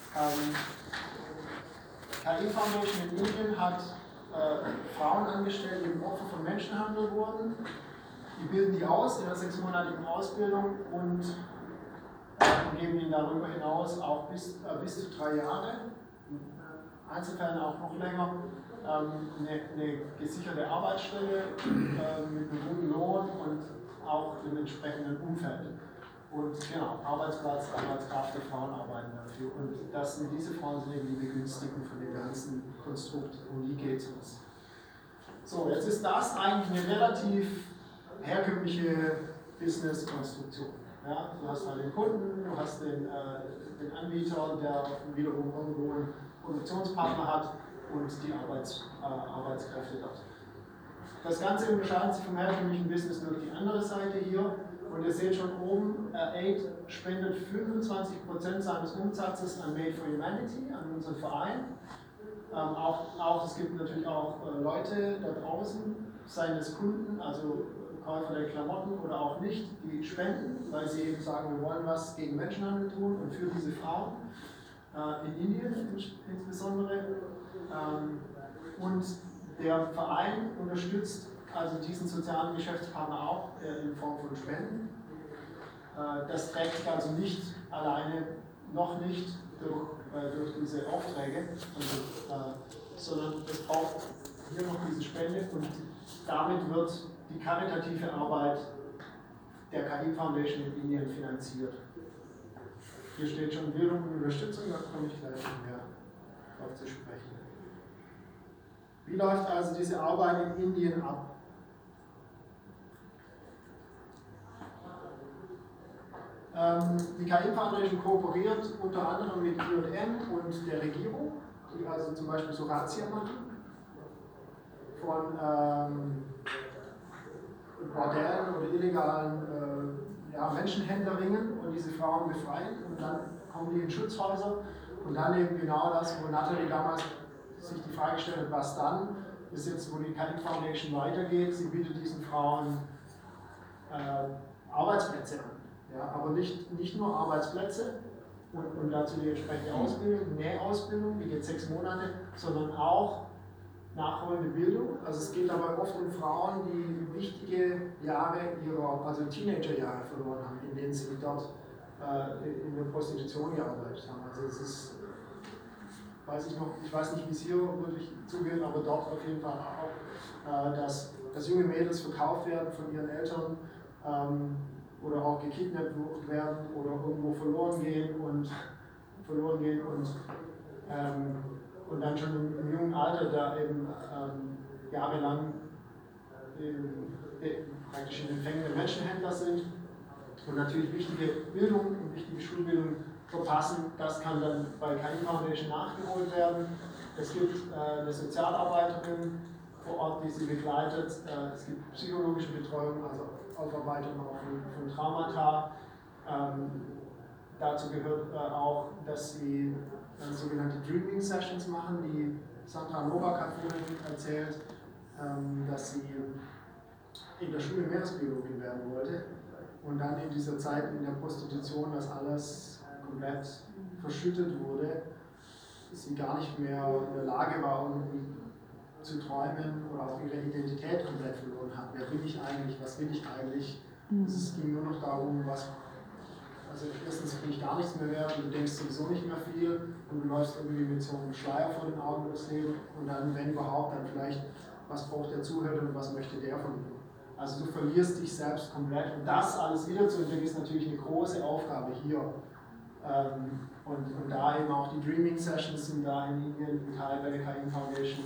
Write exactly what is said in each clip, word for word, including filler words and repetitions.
Ähm, K I Foundation in Indien hat äh, Frauen angestellt, die Opfer von Menschenhandel wurden. Die bilden die aus in einer sechsmonatigen Ausbildung und, äh, und geben ihnen darüber hinaus auch bis, äh, bis zu drei Jahre, in Einzelfällen auch noch länger, ähm, eine, eine gesicherte Arbeitsstelle äh, mit einem guten Lohn und auch im entsprechenden Umfeld. Und genau, Arbeitsplatz, Arbeitskraft, die Frauen arbeiten dafür. Und das sind diese Frauen sind eben die Begünstigten von dem ganzen Konstrukt, um die geht es. So, jetzt ist das eigentlich eine relativ herkömmliche Business-Konstruktion. Ja, du hast halt den Kunden, du hast den, äh, den Anbieter, der wiederum irgendwo einen Produktionspartner hat und die Arbeits, äh, Arbeitskräfte dort. Das Ganze unterscheidet sich vom herkömmlichen Business nur die andere Seite hier. Und ihr seht schon oben, Aid spendet fünfundzwanzig Prozent seines Umsatzes an Made for Humanity, an unseren Verein. Ähm, auch, auch, es gibt natürlich auch äh, Leute da draußen, seines Kunden, also Käufer der Klamotten oder auch nicht, die spenden, weil sie eben sagen, wir wollen was gegen Menschenhandel tun und für diese Frauen, äh, in Indien insbesondere. Ähm, und der Verein unterstützt also diesen sozialen Geschäftspartner auch äh, in Form von Spenden. Äh, das trägt sich also nicht alleine, noch nicht durch, äh, durch diese Aufträge, also, äh, sondern es braucht hier noch diese Spende und damit wird die karitative Arbeit der K I Foundation in Indien finanziert. Hier steht schon Bildung und Unterstützung, da komme ich gleich mehr drauf zu sprechen. Wie läuft also diese Arbeit in Indien ab? Ähm, die K I Foundation kooperiert unter anderem mit I und M und der Regierung, die also zum Beispiel so Razzia machen von ähm, Bordellen oder illegalen äh, ja, Menschenhändlerringen und diese Frauen befreien und dann kommen die in Schutzhäuser und dann eben genau das, wo Natalie damals sich die Frage gestellt hat, was dann, ist jetzt, wo die K I Foundation weitergeht, sie bietet diesen Frauen äh, Arbeitsplätze an. Ja, aber nicht, nicht nur Arbeitsplätze und, und dazu die entsprechende Ausbildung, Nähausbildung, die geht sechs Monate, sondern auch nachholende Bildung. Also es geht dabei oft um Frauen, die wichtige Jahre ihrer, also Teenagerjahre verloren haben, in denen sie dort äh, in der Prostitution gearbeitet haben. Also es ist, weiß ich noch, ich weiß nicht, wie es hier wirklich zugeht, aber dort auf jeden Fall auch, äh, dass, dass junge Mädels verkauft werden von ihren Eltern. Ähm, oder auch gekidnappt werden oder irgendwo verloren gehen und verloren gehen und, ähm, und dann schon im, im jungen Alter da eben ähm, jahrelang eben, eben praktisch in den Fängen der Menschenhändler sind und natürlich wichtige Bildung und wichtige Schulbildung verpassen. Das kann dann bei K I Foundation nachgeholt werden. Es gibt äh, eine Sozialarbeiterin vor Ort, die sie begleitet. Äh, es gibt psychologische Betreuung, also Aufarbeitung auch von, von Traumata. Ähm, dazu gehört äh, auch, dass sie äh, sogenannte Dreaming Sessions machen, die Sandra Novak hat vorhin erzählt, ähm, dass sie in der Schule Meeresbiologin werden wollte und dann in dieser Zeit in der Prostitution, dass alles komplett verschüttet wurde, sie gar nicht mehr in der Lage war, irgendwie zu träumen oder auch ihre Identität komplett verloren hat. Wer bin ich eigentlich? Was will ich eigentlich? Mhm. Es ging nur noch darum, was. Also, erstens bin ich gar nichts mehr wert und du denkst sowieso nicht mehr viel und du läufst irgendwie mit so einem Schleier vor den Augen durchs Leben und dann, wenn überhaupt, dann vielleicht, was braucht der Zuhörer und was möchte der von mir? Also, du verlierst dich selbst komplett und das alles wiederzuentdecken ist natürlich eine große Aufgabe hier. Ähm, und, und da eben auch die Dreaming Sessions sind da in Indien ein Teil bei der K I Foundation.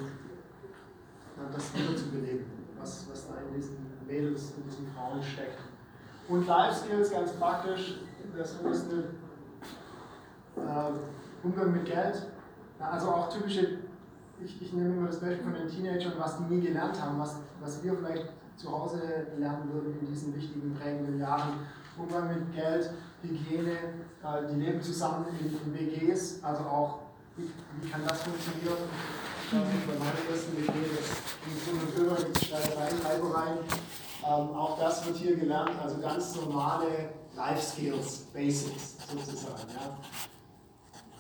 Das wieder zu beleben, was, was da in diesen Mädels, in diesen Frauen steckt. Und Life Skills ganz praktisch, das erste äh, Umgang mit Geld. Also auch typische, ich, ich nehme immer das Beispiel von den Teenagern, was die nie gelernt haben, was, was wir vielleicht zu Hause lernen würden in diesen wichtigen, prägenden Jahren. Umgang mit Geld, Hygiene, äh, die leben zusammen in, in W Gs, also auch, wie, wie kann das funktionieren? Bei meiner ersten W G, das ging so und über, die Streitereien, Reibereien. Ähm, auch das wird hier gelernt, also ganz normale Life Skills, Basics sozusagen. Ja.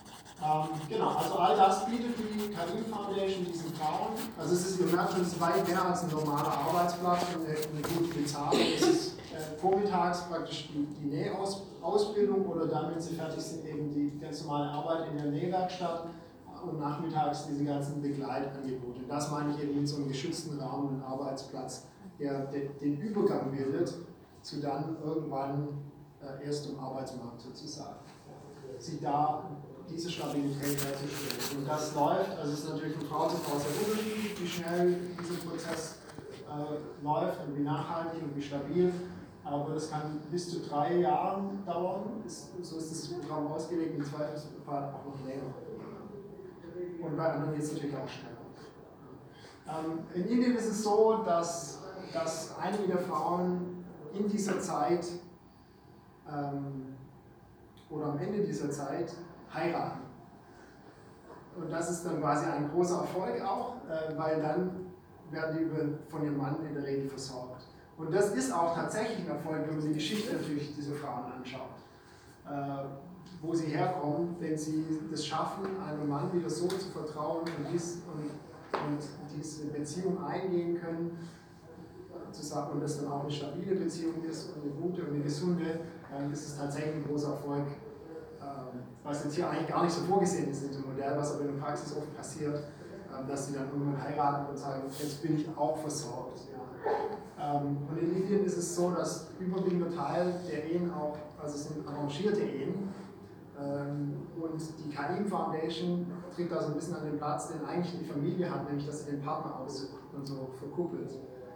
Ähm, genau, also all das bietet die Karim Foundation diesen Frauen. Also es ist, ihr merkt schon, es ist weit mehr als ein normaler Arbeitsplatz und eine, eine gute Bezahlung. Es ist äh, vormittags praktisch die, die Nähausbildung oder dann, wenn sie fertig sind, eben die ganz normale Arbeit in der Nähwerkstatt und nachmittags diese ganzen Begleitangebote. Das meine ich eben mit so einem geschützten Rahmen und Arbeitsplatz, der, der den Übergang bildet zu dann irgendwann äh, erst im Arbeitsmarkt sozusagen. Sie da diese Stabilität herzustellen. Und das läuft, also es ist natürlich von Frau zu Frau sehr unterschiedlich, wie schnell dieser Prozess äh, läuft und wie nachhaltig und wie stabil. Aber es kann bis zu drei Jahren dauern, ist, so ist das Programm ausgelegt, im Zweifelsfall auch noch länger. Und bei anderen geht es natürlich auch schneller. Ähm, in Indien ist es so, dass, dass einige der Frauen in dieser Zeit ähm, oder am Ende dieser Zeit heiraten. Und das ist dann quasi ein großer Erfolg auch, äh, weil dann werden die über, von ihrem Mann in der Regel versorgt. Und das ist auch tatsächlich ein Erfolg, wenn man die Geschichte natürlich dieser Frauen anschaut. Äh, wo sie herkommen, wenn sie das schaffen, einem Mann wieder so zu vertrauen und, dies, und, und diese Beziehung eingehen können, zu sagen, und das dann auch eine stabile Beziehung ist und eine gute und eine gesunde, dann ist es tatsächlich ein großer Erfolg. Was jetzt hier eigentlich gar nicht so vorgesehen ist in dem Modell, was aber in der Praxis oft passiert, dass sie dann irgendwann heiraten und sagen, jetzt bin ich auch versorgt. Ja. Und in Indien ist es so, dass überwiegender Teil der Ehen auch, also es sind arrangierte Ehen, und die Karim Foundation trägt da so ein bisschen an den Platz, den eigentlich die Familie hat, nämlich dass sie den Partner aussucht und so verkuppelt.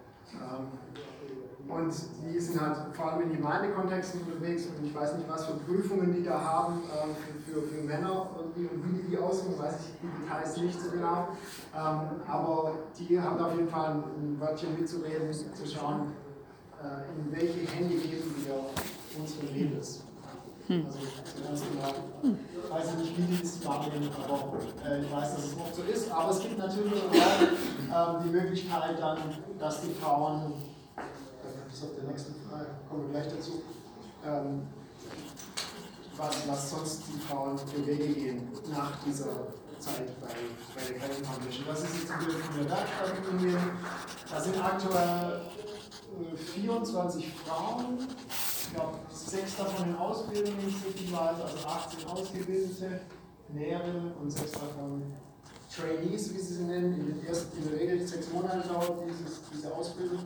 Und die sind halt vor allem in Gemeindekontexten unterwegs und ich weiß nicht, was für Prüfungen die da haben ähm, für, für, für Männer irgendwie und wie die die aussuchen, weiß ich die Details nicht so genau. Ähm, aber die haben da auf jeden Fall ein Wörtchen mitzureden, zu schauen, äh, in welche Hände geben wir unsere Mädels. Also ganz genau, ich weiß nicht, wie die das wahrnehmen, aber äh, ich weiß, dass es oft so ist. Aber es gibt natürlich auch äh, die Möglichkeit dann, dass die Frauen, das ist auf der nächsten Frage, kommen wir gleich dazu, ähm, was, was sonst die Frauen für Wege gehen nach dieser Zeit bei, bei der Karim Foundation. Das ist jetzt ein Bild von der Werkstatt in Indien. Da sind aktuell äh, vierundzwanzig Frauen. Ich glaube, sechs davon in Ausbildung, also achtzehn Ausgebildete, Näherinnen und sechs davon Trainees, wie sie sie nennen. In, den ersten, in der Regel sechs Monate dauert dieses, diese Ausbildung.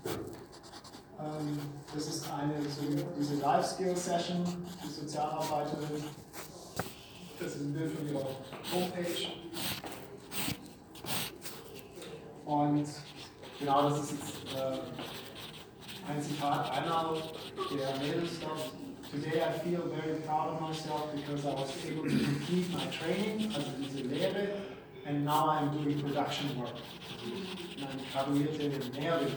Ähm, das ist eine, so diese Life-Skill-Session, die Sozialarbeiterin. Das ist ein Bild von ihrer Homepage. Und genau, das ist jetzt äh, ein Zitat einer der Mädels dort. Today I feel very proud of myself because I was able to complete my training, also diese Lehre, and now I'm doing production work. Eine graduierte Lehrerin.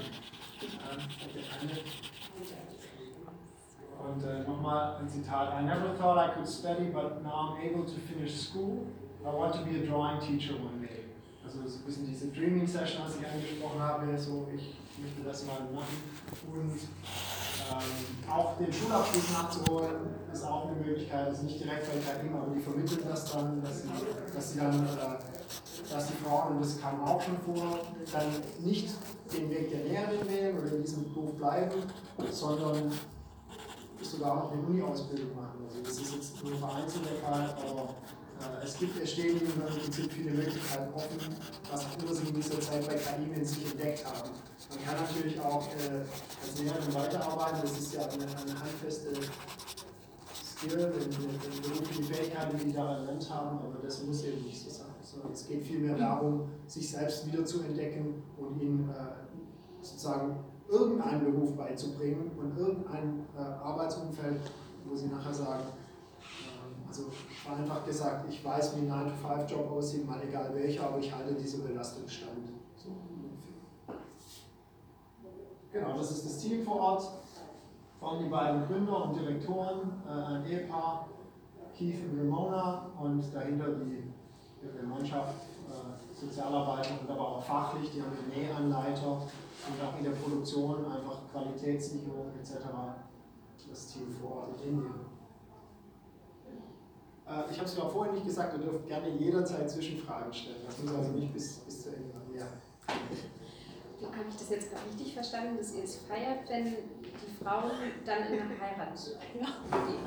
Und äh, nochmal ein Zitat. I never thought I could study, but now I'm able to finish school. I want to be a drawing teacher one day. Also so ein bisschen diese Dreaming Session, was ich angesprochen habe, so ich möchte das mal machen. Und ähm, auch den Schulabschluss nachzuholen, ist auch eine Möglichkeit, also nicht direkt bei Karim, aber die vermitteln das dann, dass sie, dass sie dann, äh, dass die Frauen, und das kam auch schon vor, dann nicht den Weg der Lehrerin wählen oder in diesem Beruf bleiben, sondern sogar auch eine Uni-Ausbildung machen. Also das ist jetzt nur vereinzelt der Fall, aber äh, es gibt, es stehen ihnen im Prinzip viele Möglichkeiten offen, was auch immer sie in dieser Zeit bei Karim in sich entdeckt haben. Man kann natürlich auch äh, als Lehrerin weiterarbeiten, das ist ja eine, eine handfeste Skill, eine, eine berufliche Fähigkeit, die die da erlernt haben, aber das muss eben nicht so sein. Sondern es geht vielmehr darum, sich selbst wieder zu entdecken und ihnen äh, sozusagen irgendeinen Beruf beizubringen und irgendein äh, Arbeitsumfeld, wo sie nachher sagen, äh, also einfach gesagt, ich weiß, wie ein nine to five Job aussieht, mal egal welcher, aber ich halte diese Belastung stand. So ungefähr. Genau, das ist das Team vor Ort, vor allem die beiden Gründer und Direktoren, äh, ein Ehepaar, Keith und Ramona, und dahinter die, die Mannschaft, äh, Sozialarbeiter und aber auch fachlich, die haben den Nähanleiter und auch in der Produktion einfach Qualitätssicherung et cetera. Das Team vor Ort in Indien. Äh, ich habe es ja vorhin nicht gesagt, ihr dürft gerne jederzeit Zwischenfragen stellen. Das muss also nicht bis, bis zu Ende sein. Ja. Habe ich das jetzt gerade richtig verstanden, dass ihr es feiert, wenn die Frauen dann in eine Heirat gehen?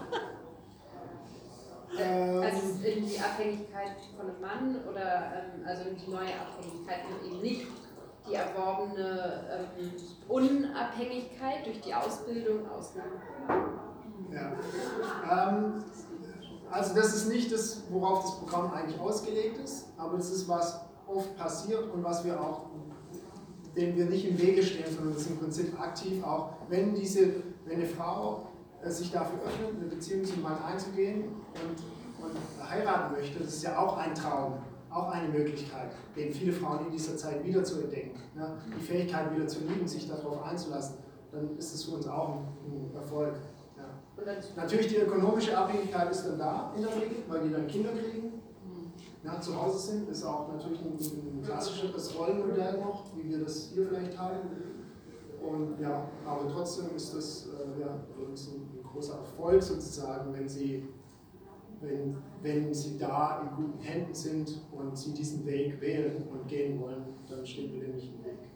Ähm, Also in die Abhängigkeit von einem Mann oder ähm, also in die neue Abhängigkeit und eben nicht die erworbene ähm, Unabhängigkeit durch die Ausbildung aus einem. Ja. Ähm, also das ist nicht das, worauf das Programm eigentlich ausgelegt ist, aber das ist, was oft passiert und was wir auch, dem wir nicht im Wege stehen, sondern das ist im Prinzip aktiv auch, wenn diese, wenn eine Frau äh, sich dafür öffnet, eine Beziehung zum Mann einzugehen und, und heiraten möchte, das ist ja auch ein Traum, auch eine Möglichkeit, den viele Frauen in dieser Zeit wieder zu entdecken, ne? Die Fähigkeit wieder zu lieben, sich darauf einzulassen, dann ist es für uns auch ein, ein Erfolg. Ja. Natürlich die ökonomische Abhängigkeit ist dann da in der Regel, weil die dann Kinder kriegen. Ja, zu Hause sind, ist auch natürlich ein, ein klassisches Rollenmodell noch, wie wir das hier vielleicht haben. Und ja, aber trotzdem ist das äh, ja, für uns ein, ein großer Erfolg sozusagen, wenn sie, wenn, wenn sie da in guten Händen sind und sie diesen Weg wählen und gehen wollen, dann stehen wir dem nicht im Weg.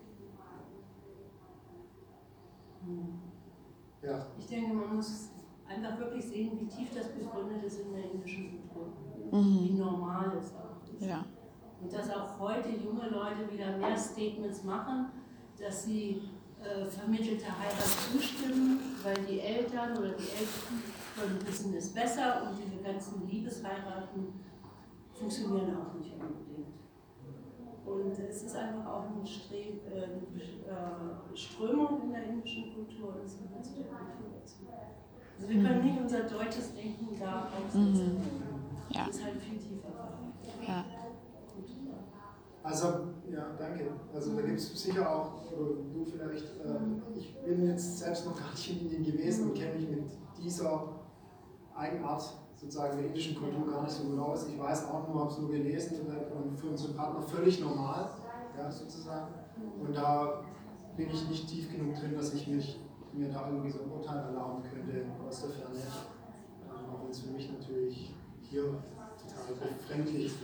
Ja. Ich denke, man muss einfach wirklich sehen, wie tief das begründet ist in der indischen Kultur. Mhm. Wie normal es auch ist. Ja. Und dass auch heute junge Leute wieder mehr Statements machen, dass sie äh, vermittelter Heirat zustimmen, weil die Eltern oder die Eltern wissen es besser und diese ganzen Liebesheiraten funktionieren auch nicht unbedingt. Und es ist einfach auch eine, Streb, äh, eine Strömung in der indischen Kultur und es gehört zu der Kultur dazu. Also wir können nicht unser deutsches Denken da aufsetzen. Mhm. Ja. Das ist halt viel tiefer. Ja. Also, ja, danke. Also da gibt es sicher auch, oder du vielleicht, äh, ich bin jetzt selbst noch gar nicht in Indien gewesen und kenne mich mit dieser Eigenart sozusagen der indischen Kultur gar nicht so gut aus. Ich weiß auch nur, habe es nur gelesen und für unseren Partner völlig normal, ja, sozusagen. Und da bin ich nicht tief genug drin, dass ich mich, mir da irgendwie so ein Urteil erlauben könnte aus der Ferne. Ähm, auch wenn es für mich natürlich hier total befremdlich ist.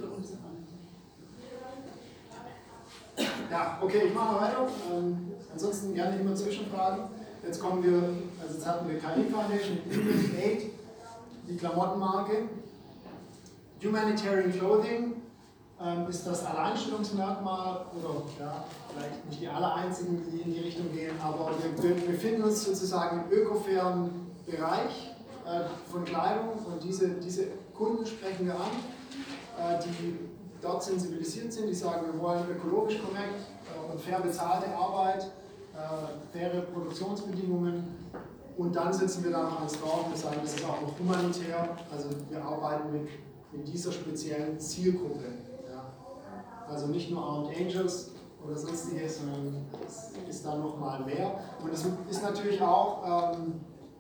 Ja, okay, ich mache mal weiter. Ähm, ansonsten gerne immer Zwischenfragen. Jetzt kommen wir, also jetzt hatten wir K I Foundation, Indian Aid, die Klamottenmarke. Humanitarian Clothing ähm, ist das Alleinstellungsmerkmal, oder ja, vielleicht nicht die allereinzigen, die in die Richtung gehen, aber wir befinden uns sozusagen im ökofairen Bereich äh, von Kleidung und diese, diese Kunden sprechen wir an, äh, die dort sensibilisiert sind, die sagen, wir wollen ökologisch korrekt äh, und fair bezahlte Arbeit, äh, faire Produktionsbedingungen und dann setzen wir da noch ans Dorf und sagen, das ist auch noch humanitär, also wir arbeiten mit, mit dieser speziellen Zielgruppe. Ja. Also nicht nur Armed Angels oder sonstiges, sondern es ist da noch mal mehr. Und es ist natürlich auch, ähm,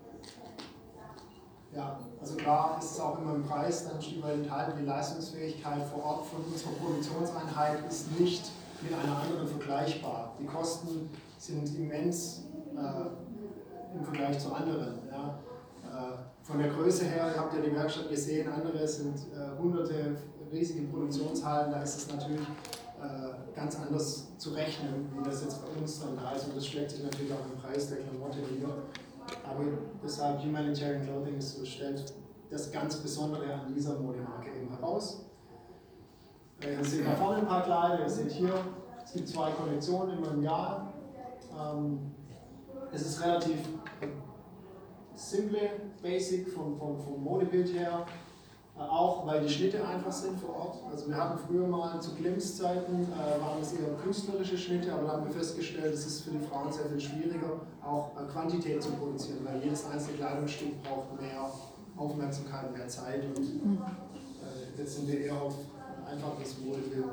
ja, also klar ist es auch immer im Preis dann ein Stück weit enthalten, die Leistungsfähigkeit vor Ort von unserer Produktionseinheit ist nicht mit einer anderen vergleichbar. Die Kosten sind immens äh, im Vergleich zu anderen. Ja. Äh, von der Größe her, ihr habt ja die Werkstatt gesehen, andere sind äh, hunderte riesige Produktionshallen, da ist es natürlich äh, ganz anders zu rechnen, wie das jetzt bei uns dann da ist und das schlägt sich natürlich auch im Preis der Klamotte nieder. Aber deshalb Humanitarian Clothing ist, stellt das ganz Besondere an dieser Modemarke eben heraus. Ihr seht da vorne ein paar Kleider, ihr seht hier, es gibt zwei Kollektionen immer im Jahr. Ähm, es ist relativ simple, basic vom, vom, vom Modebild her, äh, auch weil die Schnitte einfach sind vor Ort. Also wir hatten früher mal zu Klimts Zeiten, äh, waren es eher künstlerische Schnitte, aber dann haben wir festgestellt, es ist für die Frauen sehr viel schwieriger, auch äh, Quantität zu produzieren, weil jedes einzelne Kleidungsstück braucht mehr Aufmerksamkeit, mehr Zeit und äh, jetzt sind wir eher auf einfaches Modebild.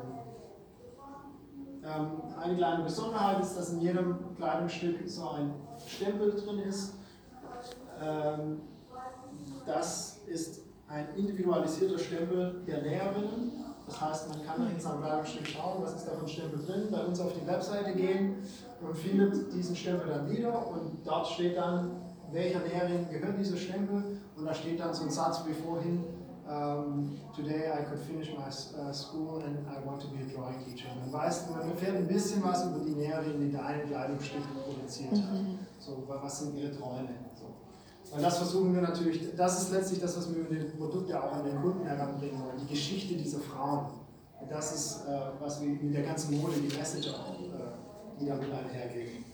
Ähm, eine kleine Besonderheit ist, dass in jedem Kleidungsstück so ein Stempel drin ist. Ähm, das ist ein individualisierter Stempel der Näherinnen. Das heißt, man kann in seinem Kleidungsstück schauen, was ist da für ein Stempel drin, bei uns auf die Webseite gehen und findet diesen Stempel dann wieder und dort steht dann, welcher Näherin gehört dieser Stempel und da steht dann so ein Satz wie vorhin, um, today I could finish my uh, school and I want to be a drawing teacher. Man weiß, man erfährt ein bisschen was über die Näherin, die da eine Kleidungsstücke produziert hat. So, was sind ihre Träume? So. Und das versuchen wir natürlich, das ist letztlich das, was wir mit dem Produkt ja auch an den Kunden heranbringen wollen, die Geschichte dieser Frauen. Und das ist, äh, was wir mit der ganzen Mode, die Message auch, äh, die damit einhergeht.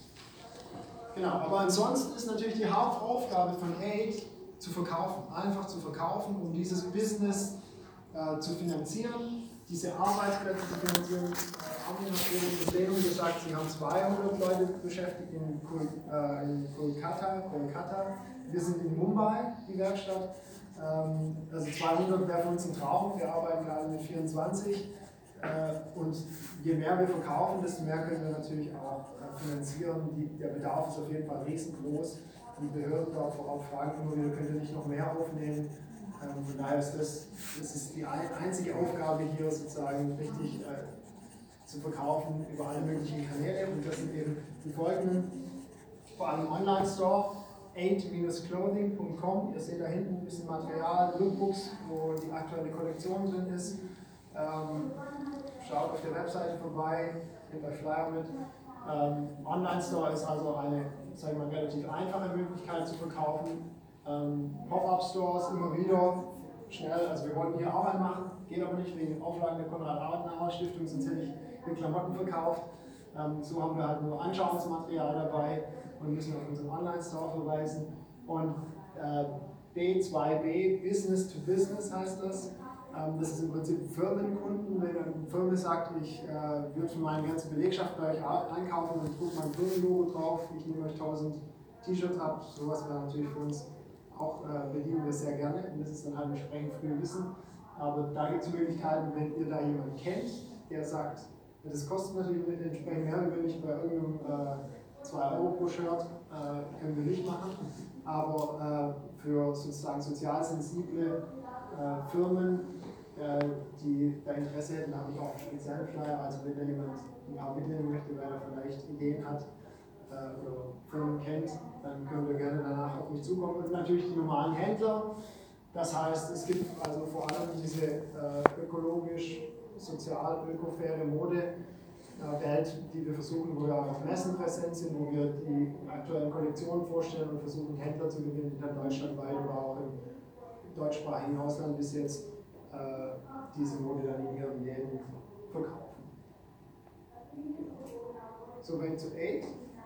Genau, aber ansonsten ist natürlich die Hauptaufgabe von Aid, zu verkaufen, einfach zu verkaufen, um dieses Business äh, zu finanzieren, diese Arbeitsplätze zu finanzieren. Äh, haben wir natürlich in Plenum gesagt, sie haben zweihundert Leute beschäftigt in, Kol äh, in Kolkata, Kolkata. Wir sind in Mumbai, die Werkstatt. Ähm, also zweihundert wäre für uns ein Traum, wir arbeiten gerade mit vierundzwanzig. Äh, und je mehr wir verkaufen, desto mehr können wir natürlich auch äh, finanzieren. Die, der Bedarf ist auf jeden Fall riesengroß. Die Behörden dort vor Ort fragen immer wieder, könnt ihr nicht noch mehr aufnehmen? Ähm, von daher ist das, das ist die ein, einzige Aufgabe hier sozusagen richtig äh, zu verkaufen über alle möglichen Kanäle. Und das sind eben die folgenden, vor allem Online-Store, aid dash clothing punkt com. Ihr seht da hinten ein bisschen Material, Lookbooks, wo die aktuelle Kollektion drin ist. Ähm, schaut auf der Webseite vorbei, nehmt euch Flyer mit. Ähm, Online-Store ist also eine, sagen wir mal, relativ einfache Möglichkeit zu verkaufen. Ähm, Pop-up-Stores immer wieder schnell, also wir wollten hier Arbeit machen, geht aber nicht wegen Auflagen der Konrad-Adenauer-Stiftung, sonst hätte ich die Klamotten verkauft. Ähm, so haben wir halt nur Anschauungsmaterial dabei und müssen auf unseren Online-Store verweisen. Und äh, B zwei B, Business to Business heißt das. Das ist im Prinzip Firmenkunden, wenn eine Firma sagt, ich äh, würde für meine ganze Belegschaft bei euch einkaufen und drucke mein Firmenlogo drauf, ich nehme euch tausend T-Shirts ab, sowas wäre natürlich für uns auch, äh, bedienen wir sehr gerne und das ist dann halt entsprechend früh Wissen. Aber da gibt es Möglichkeiten, wenn ihr da jemanden kennt, der sagt, das kostet natürlich entsprechend mehr, wenn ich bei irgendeinem äh, zwei Euro pro Shirt, äh, können wir nicht machen, aber äh, für sozusagen sozial sensible äh, Firmen, die da Interesse hätten, habe ich auch spezielle Flyer, also wenn da jemand ein paar mitnehmen möchte, weil er vielleicht Ideen hat äh, oder Firmen kennt, dann können wir gerne danach auf mich zukommen. Und natürlich die normalen Händler, das heißt, es gibt also vor allem diese äh, ökologisch, sozial, ökofaire Mode äh, Welt, die wir versuchen, wo wir auch auf Messen präsent sind, wo wir die aktuellen Kollektionen vorstellen und versuchen, Händler zu gewinnen, die dann deutschlandweit oder auch im deutschsprachigen Ausland bis jetzt äh, diese Mode dann in ihren Läden verkaufen. Soweit zu Aid.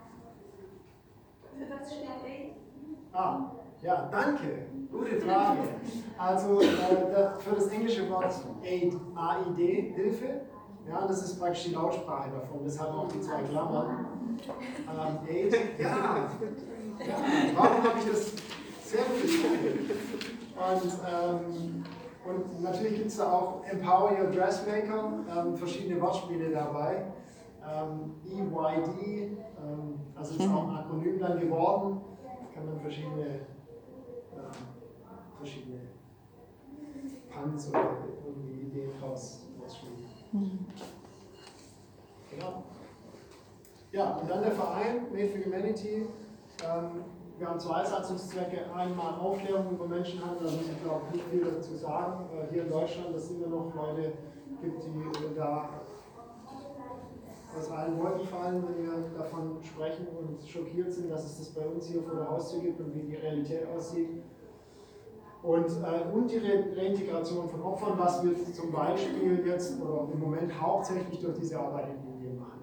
Für was steht Aid? Ah, ja, danke. Gute Frage. Also äh, das, für das englische Wort Aid, A I D, Hilfe. Ja, das ist praktisch die Lautsprache davon, deshalb auch die zwei Klammern. Ähm, Aid, ja. ja. Warum habe ich das sehr gut und, ähm, und natürlich gibt es da auch Empower Your Dressmaker, ähm, verschiedene Wortspiele dabei. Ähm, E Y D, ähm, also ist auch ein Akronym dann geworden, kann man verschiedene, äh, verschiedene Puns oder irgendwie Ideen draus ausspielen. Genau. Ja, und dann der Verein Made for Humanity. Ähm, wir haben zwei Satzungszwecke. Einmal Aufklärung über Menschenhandel, da muss ich glaube nicht viel dazu sagen. Äh, hier in Deutschland, dass es immer noch Leute gibt, die äh, da aus allen Wolken fallen, wenn wir davon sprechen und schockiert sind, dass es das bei uns hier vor der Haustür gibt und wie die Realität aussieht. Und, äh, und die Re Reintegration von Opfern, was wir zum Beispiel jetzt oder im Moment hauptsächlich durch diese Arbeit in Indien machen.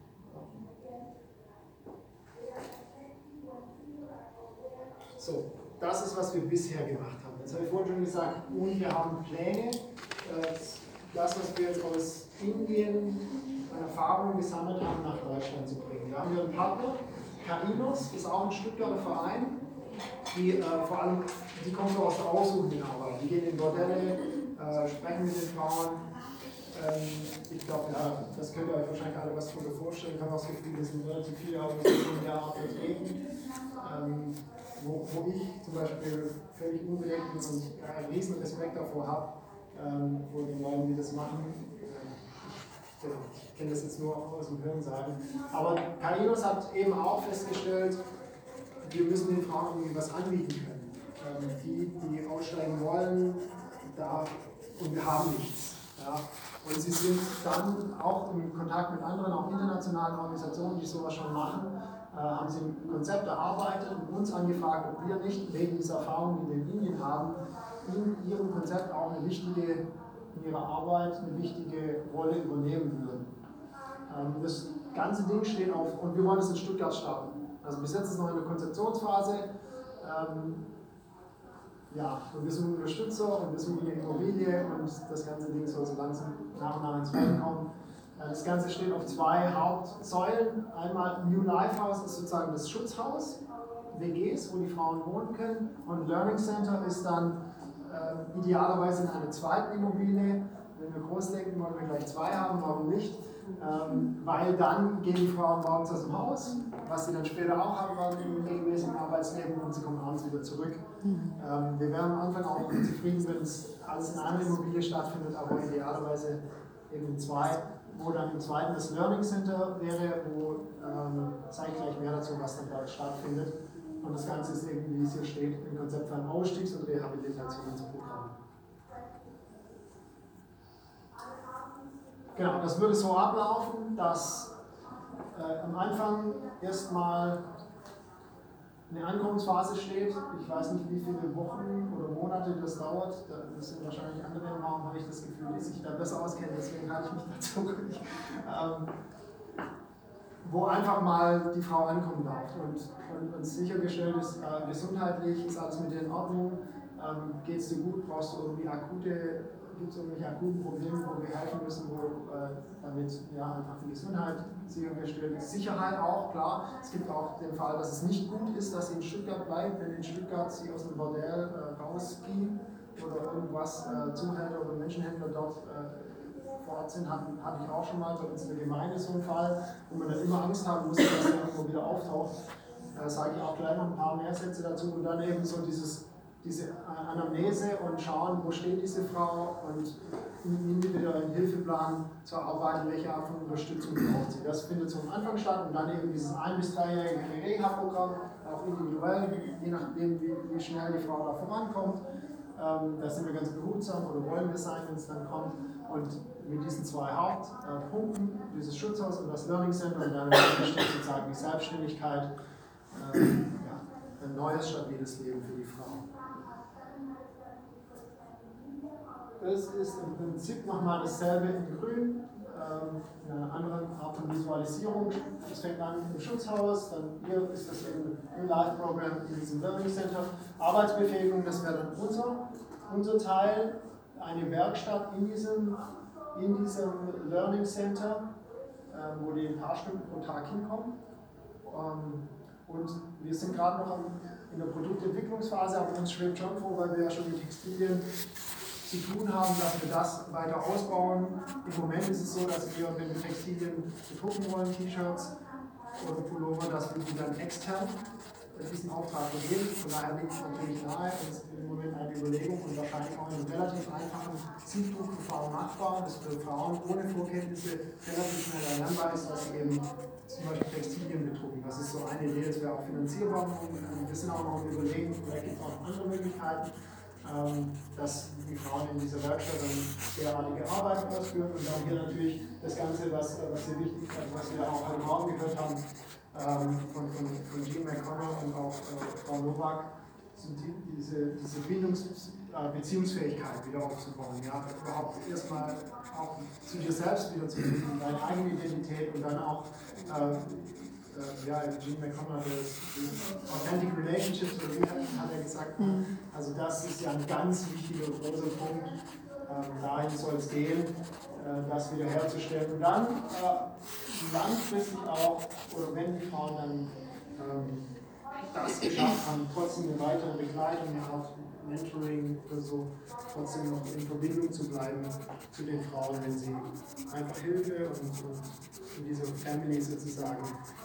So, das ist, was wir bisher gemacht haben. Jetzt habe ich vorhin schon gesagt, und wir haben Pläne, äh, das, was wir jetzt aus Indien an Erfahrungen gesammelt haben, nach Deutschland zu bringen. Wir haben hier einen Partner, Carinos, ist auch ein Stuttgarter Verein, die äh, vor allem, die kommen so aus der aussuchenden Arbeit. Die gehen in Bordelle, äh, sprechen mit den Frauen. Ähm, ich glaube, ja, das könnt ihr euch wahrscheinlich alle was drunter vorstellen. Ich habe auch das Gefühl, das sind relativ viele Organisationen im Jahr vertreten. Ähm, wo, wo ich zum Beispiel völlig unbeleckt bin und äh, einen riesen Respekt davor habe, ähm, vor den Leuten, die das machen. Äh, ich kenne das jetzt nur aus dem Hörensagen. Aber Carinos hat eben auch festgestellt, wir müssen den Frauen irgendwie was anbieten können. Ähm, die, die aussteigen wollen, da, und wir haben nichts. Ja. Und sie sind dann auch im Kontakt mit anderen, auch internationalen Organisationen, die sowas schon machen, äh, haben sie ein Konzept erarbeitet und uns angefragt, ob wir nicht wegen dieser Erfahrungen, die wir in Indien haben, in ihrem Konzept auch eine wichtige, in ihrer Arbeit eine wichtige Rolle übernehmen würden. Ähm, das ganze Ding steht auf, und wir wollen es in Stuttgart starten. Also bis jetzt ist es noch in der Konzeptionsphase. Ähm, Ja, und wir suchen Unterstützer und wir suchen eine Immobilie und das ganze Ding soll so langsam nach und nach ins Rollen kommen. Das Ganze steht auf zwei Hauptsäulen. Einmal New Life House ist sozusagen das Schutzhaus, W Gs, wo die Frauen wohnen können. Und Learning Center ist dann äh, idealerweise in einer zweiten Immobilie. Wenn wir groß denken, wollen wir gleich zwei haben, warum nicht? Ähm, weil dann gehen die Frauen morgens aus dem Haus, was sie dann später auch haben werden im regelmäßigen Arbeitsleben, und sie kommen abends wieder zurück. Mhm. Ähm, wir wären am Anfang auch zufrieden, wenn es alles in einer Immobilie stattfindet, aber idealerweise eben in zwei, wo dann im zweiten das Learning Center wäre, wo ähm, zeige ich gleich mehr dazu, was dann dort stattfindet. Und das Ganze ist eben, wie es hier steht, im Konzept von Ausstiegs- und Rehabilitationsprogramm. Genau, das würde so ablaufen, dass äh, am Anfang erstmal eine Ankommensphase steht. Ich weiß nicht, wie viele Wochen oder Monate das dauert. Das sind wahrscheinlich andere im Raum, habe ich das Gefühl, die sich da besser auskennen, deswegen halte ich mich dazu. ähm, wo einfach mal die Frau ankommen darf und, und, und sichergestellt ist, äh, gesundheitlich ist alles mit dir in Ordnung, ähm, geht es dir gut, brauchst du irgendwie akute, gibt es irgendwelche akuten Probleme, wo wir helfen müssen, wo äh, damit ja, einfach die Gesundheit sichergestellt ist. Sicherheit auch, klar. Es gibt auch den Fall, dass es nicht gut ist, dass sie in Stuttgart bleibt, wenn in Stuttgart sie aus dem Bordell äh, rausgehen oder irgendwas äh, Zuhälter oder Menschenhändler dort äh, vor Ort sind, hatten, hatte ich auch schon mal bei uns in der Gemeinde so einen Fall, wo man dann immer Angst haben musste, dass der irgendwo wieder auftaucht. Da sage ich auch gleich noch ein paar mehr Sätze dazu und dann eben so dieses, diese Anamnese und schauen, wo steht diese Frau und einen individuellen Hilfeplan zu erarbeiten, welche Art von Unterstützung braucht sie. Das findet so am Anfang statt und dann eben dieses ein- bis dreijährige Reha-Programm, auch individuell, je nachdem, wie, wie schnell die Frau da vorankommt. Ähm, da sind wir ganz behutsam oder wollen wir sein, wenn es dann kommt. Und mit diesen zwei Hauptpunkten, äh, dieses Schutzhaus und das Learning Center, und dann steht sozusagen die Selbstständigkeit, äh, ja, ein neues, stabiles Leben für die Frau. Das ist im Prinzip nochmal dasselbe in Grün, äh, eine andere Art von Visualisierung. Es fängt an im Schutzhaus, dann hier ist das eben im Live-Programm in diesem Learning Center. Arbeitsbefähigung, das wäre dann unser, unser Teil, eine Werkstatt in diesem, in diesem Learning Center, äh, wo die ein paar Stunden pro Tag hinkommen. Ähm, und wir sind gerade noch in der Produktentwicklungsphase, aber uns schwebt schon vor, weil wir ja schon mit Textilien zu tun haben, dass wir das weiter ausbauen. Im Moment ist es so, dass wir, wenn wir Textilien bedrucken wollen, T-Shirts oder Pullover, dass wir die dann extern diesen Auftrag vergeben. Von daher liegt es natürlich nahe, ist im Moment eine Überlegung und wahrscheinlich auch einen relativ einfachen Siebdruckverfahren machbar, das für Frauen ohne Vorkenntnisse relativ schnell erlernbar ist, dass sie eben zum Beispiel Textilien bedrucken. Das ist so eine Idee, das wäre auch finanzierbar. Wir sind auch noch am Überlegen, vielleicht gibt es auch andere Möglichkeiten, dass die Frauen in dieser Werkstatt dann derartige Arbeiten ausführen und dann hier natürlich das Ganze, was, was hier wichtig ist, was wir auch heute Morgen gehört haben, ähm, von, von, von Jean McConnell und auch äh, Frau Nowak, sind die, diese, diese Bindungs-, äh, Beziehungsfähigkeit wieder aufzubauen. Ja? Überhaupt erstmal auch zu dir selbst wieder zu finden, deine eigene Identität und dann auch äh, ja, Jean McConnell hat das Authentic Relationships, oder wie hat er gesagt, mhm. Also das ist ja ein ganz wichtiger, großer Punkt, ähm, dahin soll es gehen, äh, das wieder herzustellen und dann äh, langfristig auch, oder wenn die Frauen dann ähm, das geschafft haben, trotzdem eine weitere Begleitung, eine Art Mentoring oder so, trotzdem noch in Verbindung zu bleiben zu den Frauen, wenn sie einfach Hilfe und, und in dieser Family sozusagen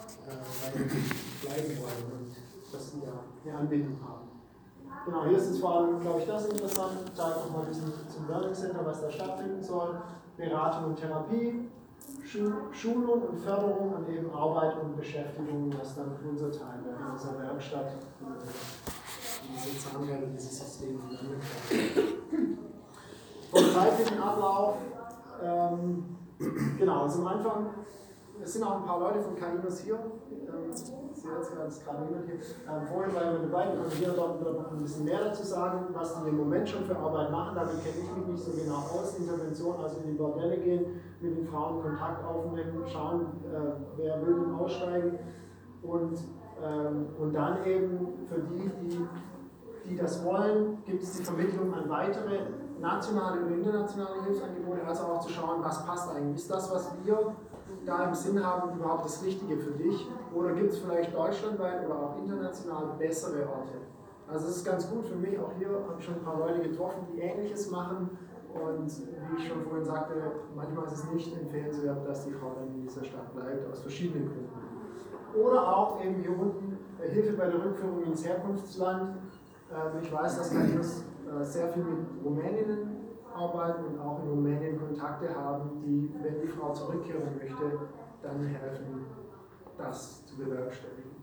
äh, bleiben wollen und dass sie da eine Anbindung haben. Genau, hier ist es vor allem, glaube ich, das interessant. Ich zeige nochmal zum Learning Center, was da stattfinden soll. Beratung und Therapie, Schulung und Förderung und eben Arbeit und Beschäftigung, was dann unser Teil wäre in unserer Werkstatt, diese Zahnräder, dieses System zusammenkommt. vom zeitlichen Ablauf, ähm, genau, also am Anfang, es sind auch ein paar Leute von Kainos hier, ähm, ich sehe jetzt gerade niemand hier, ähm, vorhin war ich mit dabei, und hier dort wird noch ein bisschen mehr dazu sagen, was die im Moment schon für Arbeit machen, damit kenne ich mich nicht so genau aus, Intervention, also in die Bordelle gehen, mit den Frauen Kontakt aufnehmen, schauen, äh, wer will denn aussteigen und, ähm, und dann eben für die, die die das wollen, gibt es die Vermittlung an weitere nationale und internationale Hilfsangebote, also auch zu schauen, was passt eigentlich. Ist das, was wir da im Sinn haben, überhaupt das Richtige für dich? Oder gibt es vielleicht deutschlandweit oder auch international bessere Orte? Also es ist ganz gut für mich, auch hier habe ich schon ein paar Leute getroffen, die Ähnliches machen. Und wie ich schon vorhin sagte, manchmal ist es nicht empfehlenswert, dass die Frau dann in dieser Stadt bleibt, aus verschiedenen Gründen. Oder auch eben hier unten Hilfe bei der Rückführung ins Herkunftsland. Ich weiß, dass Kainos sehr viel mit Rumäninnen arbeiten und auch in Rumänien Kontakte haben, die, wenn die Frau zurückkehren möchte, dann helfen, das zu bewerkstelligen.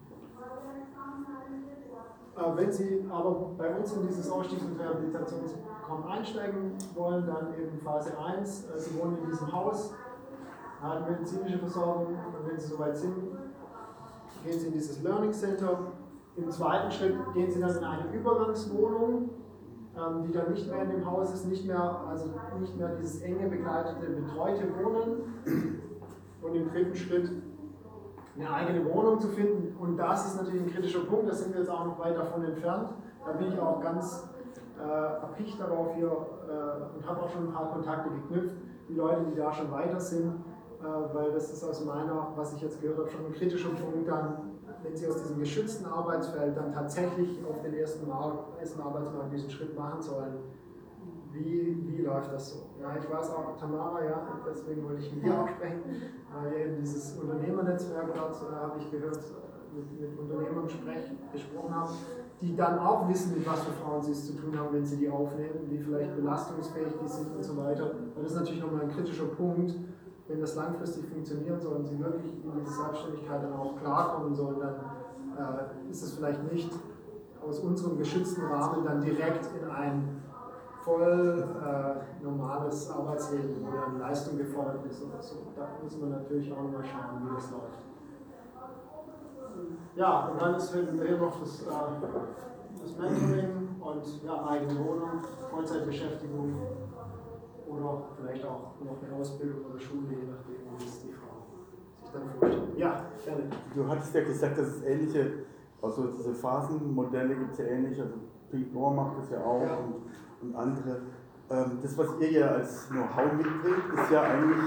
Wenn Sie aber bei uns in dieses Ausstiegs- und Rehabilitationsprogramm einsteigen wollen, dann eben Phase eins, Sie wohnen in diesem Haus, haben medizinische Versorgung und wenn Sie soweit sind, gehen Sie in dieses Learning Center. Im zweiten Schritt gehen Sie dann in eine Übergangswohnung, ähm, die dann nicht mehr in dem Haus ist, nicht mehr, also nicht mehr dieses enge, begleitete, betreute Wohnen. Und im dritten Schritt eine eigene Wohnung zu finden. Und das ist natürlich ein kritischer Punkt, da sind wir jetzt auch noch weit davon entfernt. Da bin ich auch ganz äh, erpicht darauf hier äh, und habe auch schon ein paar Kontakte geknüpft, die Leute, die da schon weiter sind, äh, weil das ist aus meiner, was ich jetzt gehört habe, schon ein kritischer Punkt dann, wenn Sie aus diesem geschützten Arbeitsfeld dann tatsächlich auf den ersten, Mar ersten Arbeitsmarkt diesen Schritt machen sollen, wie, wie läuft das so? Ja, ich weiß auch, Tamara, ja, deswegen wollte ich mit dir auch sprechen, weil wir eben dieses Unternehmernetzwerk dort, äh, habe ich gehört, mit, mit Unternehmern sprech, gesprochen haben, die dann auch wissen, mit was für Frauen sie es zu tun haben, wenn sie die aufnehmen, wie vielleicht belastungsfähig die sind und so weiter. Und das ist natürlich nochmal ein kritischer Punkt. Wenn das langfristig funktionieren soll und sie wirklich in diese Selbstständigkeit dann auch klarkommen sollen, dann äh, ist es vielleicht nicht aus unserem geschützten Rahmen dann direkt in ein voll äh, normales Arbeitsleben, wo dann Leistung gefordert ist oder so. Da müssen wir natürlich auch mal schauen, wie das läuft. Ja, und dann ist hier noch das, äh, das Mentoring und ja, eigene Wohnung, Vollzeitbeschäftigung. Oder vielleicht auch noch eine Ausbildung oder Schule, je nachdem, wie es die Frau sich dann vorstellt. Ja, gerne. Du hattest ja gesagt, dass es ähnliche, also diese Phasenmodelle gibt es ja ähnlich, also Pete Moore macht das ja auch ja. Und, und andere. Ähm, das, was ihr ja als Know-how mitbringt, ist ja eigentlich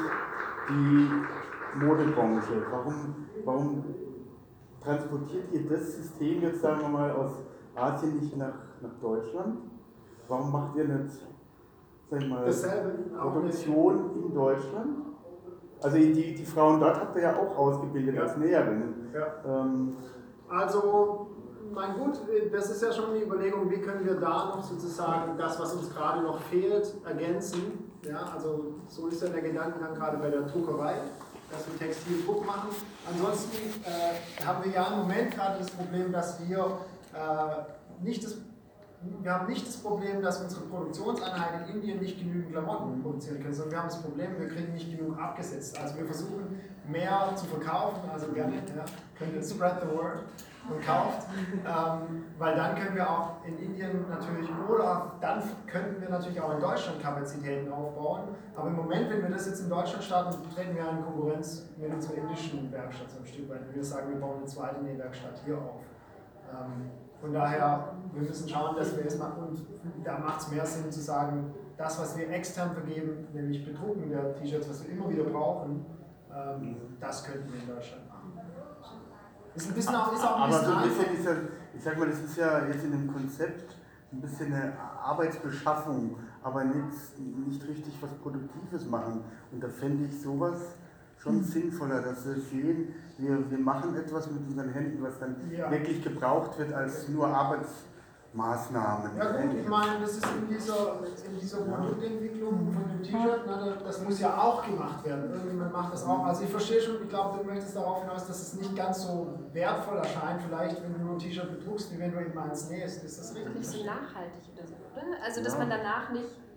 die Modebranche. Warum, warum transportiert ihr das System jetzt, sagen wir mal, aus Asien nicht nach, nach Deutschland? Warum macht ihr nicht Mal, Produktion in Deutschland? Also die, die Frauen dort habt ihr ja auch ausgebildet ja. als Näherinnen. Ja. Ähm, also, mein gut, das ist ja schon eine Überlegung, wie können wir da noch sozusagen das, was uns gerade noch fehlt, ergänzen. Ja, also so ist ja der Gedankengang gerade bei der Druckerei, dass wir Textildruck machen. Ansonsten äh, haben wir ja im Moment gerade das Problem, dass wir äh, nicht das Wir haben nicht das Problem, dass unsere Produktionseinheit in Indien nicht genügend Klamotten produzieren können, sondern wir haben das Problem, wir kriegen nicht genug abgesetzt. Also wir versuchen mehr zu verkaufen, also gerne, ja, könnt ihr spread the word und kauft, ähm, weil dann können wir auch in Indien natürlich, oder dann könnten wir natürlich auch in Deutschland Kapazitäten aufbauen. Aber im Moment, wenn wir das jetzt in Deutschland starten, treten wir in Konkurrenz mit unserer indischen Werkstatt so ein Stück weit. Wenn wir sagen, wir bauen eine zweite Nähwerkstatt hier auf. Ähm, Von daher, wir müssen schauen, dass wir erstmal, und da macht es mehr Sinn zu sagen, das, was wir extern vergeben, nämlich Bedrucken der T-Shirts, was wir immer wieder brauchen, ähm, das könnten wir in Deutschland machen. Ist ein bisschen auch, ist auch ein bisschen Aber so ein bisschen ist ja, ich sag mal, das ist ja jetzt in dem Konzept ein bisschen eine Arbeitsbeschaffung, aber nicht, nicht richtig was Produktives machen. Und da fände ich sowas schon hm. sinnvoller, dass wir sehen, wir, wir machen etwas mit unseren Händen, was dann ja. wirklich gebraucht wird als nur Arbeitsmaßnahmen. Ja gut, ich meine, das ist in dieser, in dieser Produktentwicklung von dem T-Shirt, ne, das muss ja auch gemacht werden. Irgendjemand macht das auch. Also ich verstehe schon, ich glaube, du möchtest darauf hinaus, dass es nicht ganz so wertvoll erscheint, vielleicht, wenn du nur ein T-Shirt bedruckst, wie wenn du eben eins nähst. Ist das richtig? Nicht so nachhaltig oder so, oder? Also dass ja. man danach nicht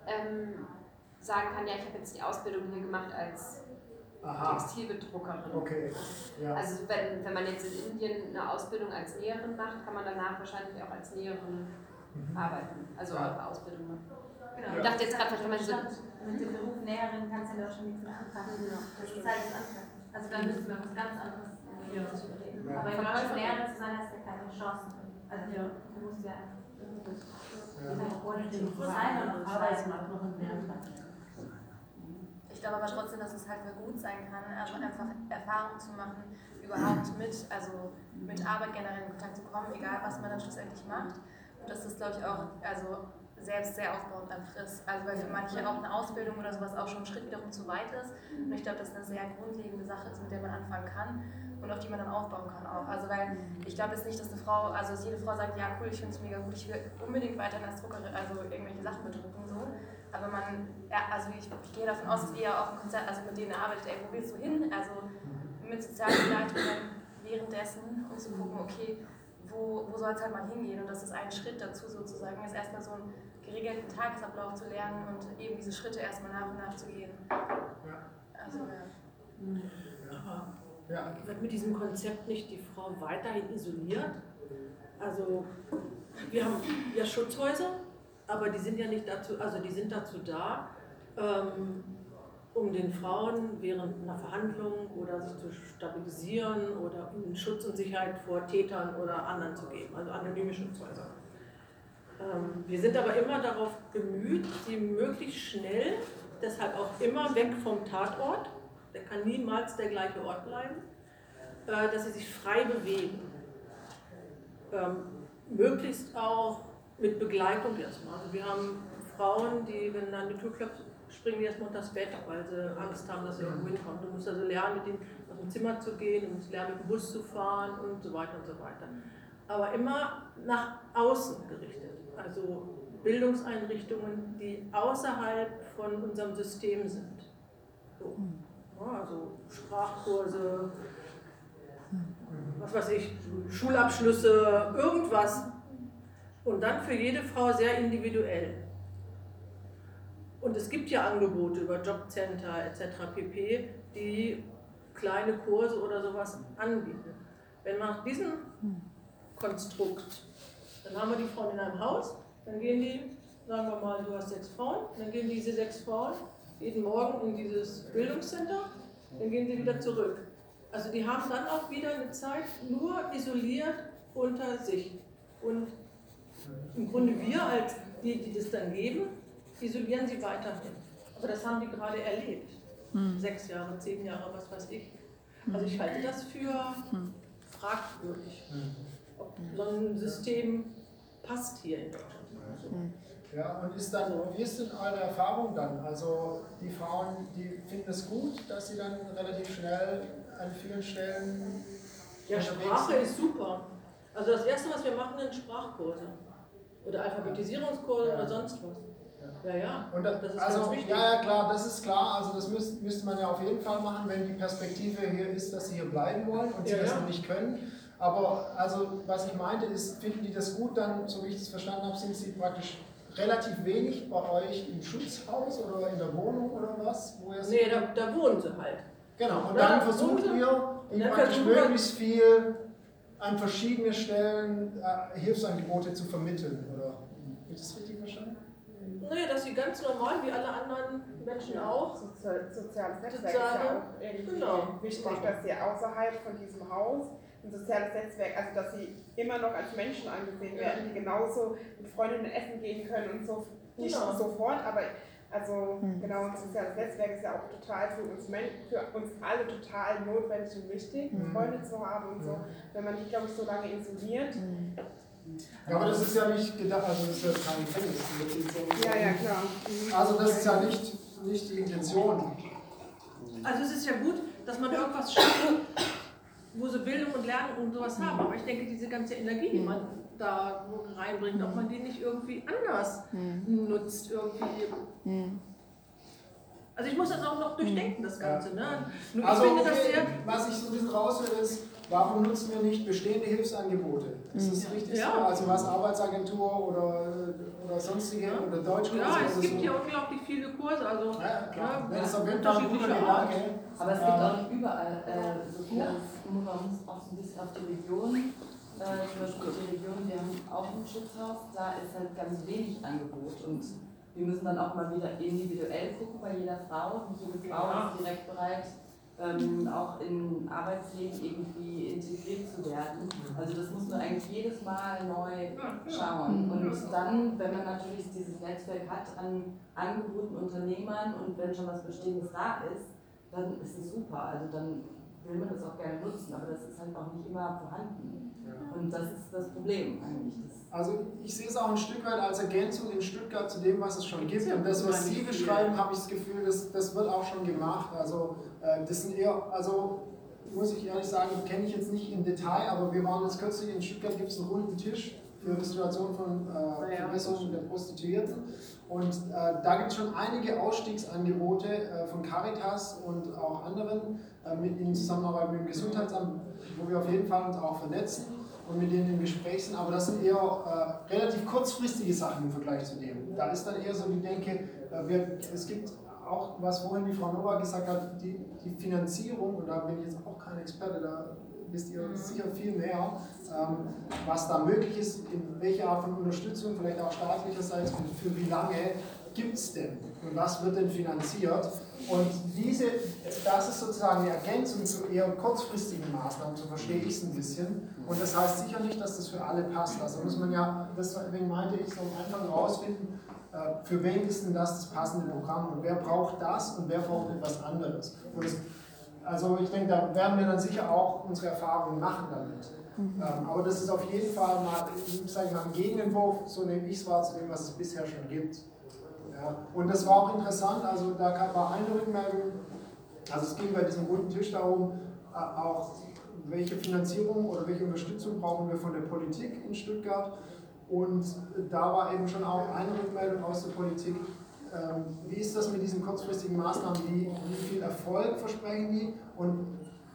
ähm, sagen kann, ja, ich habe jetzt die Ausbildung hier gemacht als Aha. Textilbedruckerin. Okay. Ja. Also wenn, wenn man jetzt in Indien eine Ausbildung als Näherin macht, kann man danach wahrscheinlich auch als Näherin Mhm. arbeiten, also Ja. eure Ausbildung machen. Genau. Ich dachte jetzt gerade, wenn man so... Mit dem Beruf Näherin kannst du ja auch schon nichts mehr anfangen. Genau. Das ist halt das andere. Also dann müssen wir was ganz anderes äh, Ja. reden. Ja. Aber in Deutschland Lehrerin zu sein, hast du ja keine Chancen. Also Ja. du musst ja einfach Ja. keine Qualität Den sein und auch Arbeitsmarkt noch einen Mehrwert. Ich glaube aber trotzdem, dass es halt voll gut sein kann, also einfach Erfahrung zu machen, überhaupt mit, also mit Arbeit generell in Kontakt zu kommen, egal was man dann schlussendlich macht. Und dass das, glaube ich, auch also selbst sehr aufbauend einfach ist. Also weil für manche auch eine Ausbildung oder sowas auch schon ein Schritt wiederum zu weit ist. Und ich glaube, dass das eine sehr grundlegende Sache ist, mit der man anfangen kann und auf die man dann aufbauen kann auch. Also weil ich glaube jetzt nicht, dass eine Frau, also dass jede Frau sagt, ja cool, ich finde es mega gut, ich will unbedingt weiterhin als Druckerin, also irgendwelche Sachen bedrucken so. Aber man, ja, also ich, ich gehe davon aus, dass ihr ja auch ein Konzert, also mit denen ihr arbeitet, ey, wo willst du hin? Also mit Sozialbegleitungen währenddessen, um zu gucken, okay, wo, wo soll es halt mal hingehen? Und das ist ein Schritt dazu sozusagen, ist erstmal so einen geregelten Tagesablauf zu lernen und eben diese Schritte erstmal nach und nach zu gehen. Ja. Also ja. Aber Ja. wird mit diesem Konzept nicht die Frau weiterhin isoliert? Also wir haben ja Schutzhäuser, aber die sind ja nicht dazu, also die sind dazu da, ähm, um den Frauen während einer Verhandlung oder sich zu stabilisieren oder um Schutz und Sicherheit vor Tätern oder anderen zu geben, also anonyme Schutzhäuser. Ähm, wir sind aber immer darauf bemüht, sie möglichst schnell, deshalb auch immer weg vom Tatort, der kann niemals der gleiche Ort bleiben, äh, dass sie sich frei bewegen. Ähm, möglichst auch mit Begleitung erstmal. Also wir haben Frauen, die, wenn dann die Tourclub springen, die erstmal unter das Bett, weil sie Angst haben, dass sie irgendwo hinkommen. Du musst also lernen, mit denen aus dem Zimmer zu gehen, du musst lernen, mit dem Bus zu fahren und so weiter und so weiter. Aber immer nach außen gerichtet. Also Bildungseinrichtungen, die außerhalb von unserem System sind. So. Ja, also Sprachkurse, was weiß ich, Schulabschlüsse, irgendwas. Und dann für jede Frau sehr individuell. Und es gibt ja Angebote über Jobcenter et cetera pp., die kleine Kurse oder sowas anbieten. Wenn man nach diesem Konstrukt, dann haben wir die Frauen in einem Haus, dann gehen die, sagen wir mal, du hast sechs Frauen, dann gehen diese sechs Frauen jeden Morgen in dieses Bildungscenter, dann gehen sie wieder zurück. Also die haben dann auch wieder eine Zeit nur isoliert unter sich. Und im Grunde wir als die, die das dann geben, isolieren sie weiterhin. Aber das haben die gerade erlebt. Hm. Sechs Jahre, zehn Jahre, was weiß ich. Also ich halte das für hm. fragwürdig, ob so ein System passt hier in Deutschland. Ja, und ist dann, wie ist denn eure Erfahrung dann? Also die Frauen, die finden es gut, dass sie dann relativ schnell an vielen Stellen... Ja, Sprache ist super. Also das Erste, was wir machen, sind Sprachkurse. Oder Alphabetisierungskurse ja. oder sonst was. Ja, ja. ja. Und das, das ist also, ganz wichtig. Ja, ja, klar, das ist klar. Also das müsst, müsste man ja auf jeden Fall machen, wenn die Perspektive hier ist, dass sie hier bleiben wollen und sie ja, das ja. noch nicht können. Aber also, was ich meinte, ist, finden die das gut, dann, so wie ich das verstanden habe, sind sie praktisch relativ wenig bei euch im Schutzhaus oder in der Wohnung oder was? Wo ihr nee, da, da wohnen sie halt. Genau, und dann versucht ihr, ihnen praktisch möglichst viel an verschiedene Stellen äh, Hilfsangebote zu vermitteln, oder? Habe ich das richtig verstanden? Naja, dass sie ganz normal, wie alle anderen Menschen ja, auch. Sozial, soziales Netzwerk ist ja auch irgendwie genau. wichtig, dass sie außerhalb von diesem Haus ein soziales Netzwerk, also dass sie immer noch als Menschen angesehen werden, ja. die genauso mit Freundinnen essen gehen können und so, nicht genau. sofort, aber also mhm. genau, ein soziales Netzwerk ist ja auch total für uns, für uns alle total notwendig und wichtig, mhm. Freunde zu haben und so, wenn man die, glaube ich, so lange isoliert. Mhm. Ja, aber das ist ja nicht gedacht, also das ist ja kein Gefängnis. Ja, ja, klar. Also das ist ja nicht, nicht die Intention. Also es ist ja gut, dass man irgendwas schafft, wo sie Bildung und Lernen und sowas haben, aber ich denke, diese ganze Energie, die man da reinbringt, ob man die nicht irgendwie anders nutzt, irgendwie. Also ich muss das auch noch durchdenken, das Ganze. Ne? Nur also ich finde, okay, dass der was ich so ein bisschen raushöre ist, warum nutzen wir nicht bestehende Hilfsangebote? Ist das richtig Ja. so? Also was Arbeitsagentur oder, oder sonstige Ja. oder Deutschkurse Ja, es oder gibt so? ja unglaublich viele Kurse. Also, Ja, klar. ja, Das ist auf jeden Fall ein guter unterschiedliche Art. Gedanke. Aber es gibt auch nicht überall äh, so viel, also es muss man muss auch so ein bisschen auf die Region, äh, zum Beispiel die Region, wir haben auch ein Schutzhaus, da ist halt ganz wenig Angebot und wir müssen dann auch mal wieder individuell gucken bei jeder Frau. Nicht jede Frau Ja. ist direkt bereit, ähm, auch in Arbeitsleben irgendwie integriert zu werden. Also das muss man eigentlich jedes Mal neu schauen. Und dann, wenn man natürlich dieses Netzwerk hat an Angeboten, Unternehmern und wenn schon was Bestehendes da ist, dann ist es super. Also dann will man das auch gerne nutzen, aber das ist halt auch nicht immer vorhanden. Und das ist das Problem eigentlich. Das Also ich sehe es auch ein Stück weit als Ergänzung in Stuttgart zu dem, was es schon gibt. Und das, was Sie beschreiben, habe ich das Gefühl, das, das wird auch schon gemacht. Also äh, das sind eher, also muss ich ehrlich sagen, kenne ich jetzt nicht im Detail, aber wir waren jetzt kürzlich in Stuttgart, gibt es einen runden Tisch für die Situation von äh, Verbesserung der Prostituierten. Und äh, da gibt es schon einige Ausstiegsangebote äh, von Caritas und auch anderen äh, mit in Zusammenarbeit mit dem Gesundheitsamt, wo wir auf jeden Fall uns auch vernetzen und mit denen im Gespräch sind, aber das sind eher äh, relativ kurzfristige Sachen im Vergleich zu dem. Da ist dann eher so die Denke, äh, wir, es gibt auch, was vorhin die Frau Nowak gesagt hat, die, die Finanzierung, und da bin ich jetzt auch kein Experte, da wisst ihr sicher viel mehr, ähm, was da möglich ist, in welcher Art von Unterstützung, vielleicht auch staatlicherseits, und für wie lange gibt es denn und was wird denn finanziert. Und diese, das ist sozusagen eine Ergänzung zu eher kurzfristigen Maßnahmen, so verstehe ich es ein bisschen. Und das heißt sicher nicht, dass das für alle passt. Also muss man ja, deswegen meinte ich, so am Anfang rausfinden, für wen ist denn das das passende Programm und wer braucht das und wer braucht etwas anderes. Und das, also ich denke, da werden wir dann sicher auch unsere Erfahrungen machen damit. Mhm. Ähm, aber das ist auf jeden Fall mal, ich sage mal, ein Gegenentwurf, so nehme ich es wahr, zu dem, was es bisher schon gibt. Ja. Und das war auch interessant, also da war eine Rückmeldung, also es ging bei diesem runden Tisch darum, äh, auch welche Finanzierung oder welche Unterstützung brauchen wir von der Politik in Stuttgart. Und da war eben schon auch eine Rückmeldung aus der Politik, ähm, wie ist das mit diesen kurzfristigen Maßnahmen, wie, wie viel Erfolg versprechen die und,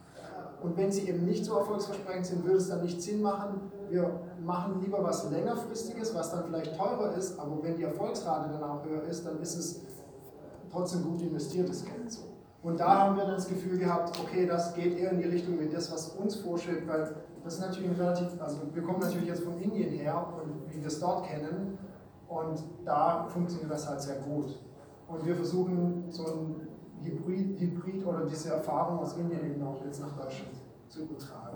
äh, und wenn sie eben nicht so erfolgsversprechend sind, würde es dann nicht Sinn machen, wir machen lieber was längerfristiges, was dann vielleicht teurer ist, aber wenn die Erfolgsrate dann auch höher ist, dann ist es trotzdem gut investiertes Geld. So. Und da haben wir dann das Gefühl gehabt, okay, das geht eher in die Richtung mit das, was uns vorschwebt, weil das ist natürlich ein relativ, also wir kommen natürlich jetzt von Indien her und wie wir es dort kennen und da funktioniert das halt sehr gut. Und wir versuchen so ein Hybrid, Hybrid oder diese Erfahrung aus Indien eben auch jetzt nach Deutschland zu übertragen.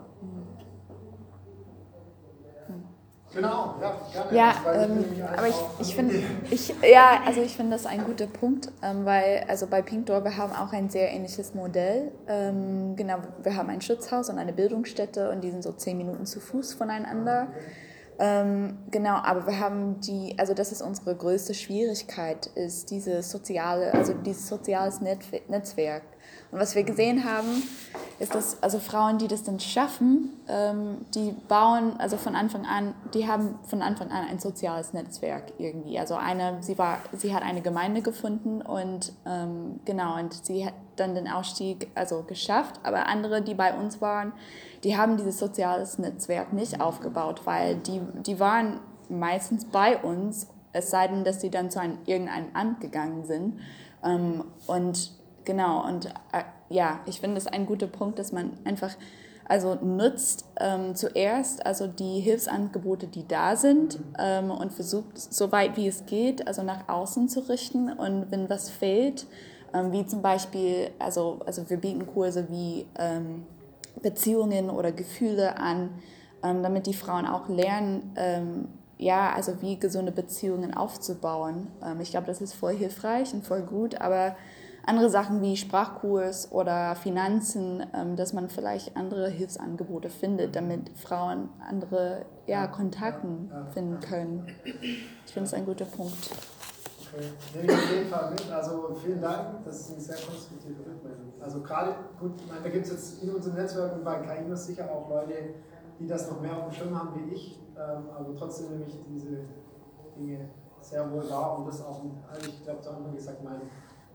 Genau, ja, gerne. Ja, Weil ähm, ich aber ich, ich finde, ich, ja, also ich finde das ein guter Punkt, ähm, weil also bei Pink Door, wir haben auch ein sehr ähnliches Modell. Ähm, genau, wir haben ein Schutzhaus und eine Bildungsstätte und die sind so zehn Minuten zu Fuß voneinander. Ähm, genau, aber wir haben die, also das ist unsere größte Schwierigkeit, ist diese soziale, also dieses soziales Netzwerk. Und was wir gesehen haben, ist, dass also Frauen, die das dann schaffen, ähm, die bauen, also von Anfang an, die haben von Anfang an ein soziales Netzwerk irgendwie. Also eine, sie war, sie hat eine Gemeinde gefunden und ähm, genau, und sie hat dann den Ausstieg also geschafft. Aber andere, die bei uns waren, die haben dieses soziales Netzwerk nicht aufgebaut, weil die, die waren meistens bei uns, es sei denn, dass sie dann zu einem, irgendeinem Amt gegangen sind. Ähm, und genau, und äh, ja, ich finde es ein guter Punkt, dass man einfach also nutzt ähm, zuerst also die Hilfsangebote, die da sind ähm, und versucht, so weit wie es geht, also nach außen zu richten. Und wenn was fehlt, ähm, wie zum Beispiel, also, also wir bieten Kurse wie ähm, Beziehungen oder Gefühle an, ähm, damit die Frauen auch lernen, ähm, ja, also wie gesunde Beziehungen aufzubauen. Ähm, ich glaube, das ist voll hilfreich und voll gut, aber andere Sachen wie Sprachkurs oder Finanzen, ähm, dass man vielleicht andere Hilfsangebote findet, damit Frauen andere ja, Kontakten finden können. Ich finde es ein guter Punkt. Okay, nehme ich auf jeden Fall mit. Also vielen Dank, das ist eine sehr konstruktive Rückmeldung. Also gerade, gut, ich meine, da gibt es jetzt in unserem Netzwerk und bei K I N sicher auch Leute, die das noch mehr auf dem Schirm haben wie ich, ähm, aber trotzdem nehme ich diese Dinge sehr wohl wahr und das auch, also ich glaube, da haben wir gesagt, mein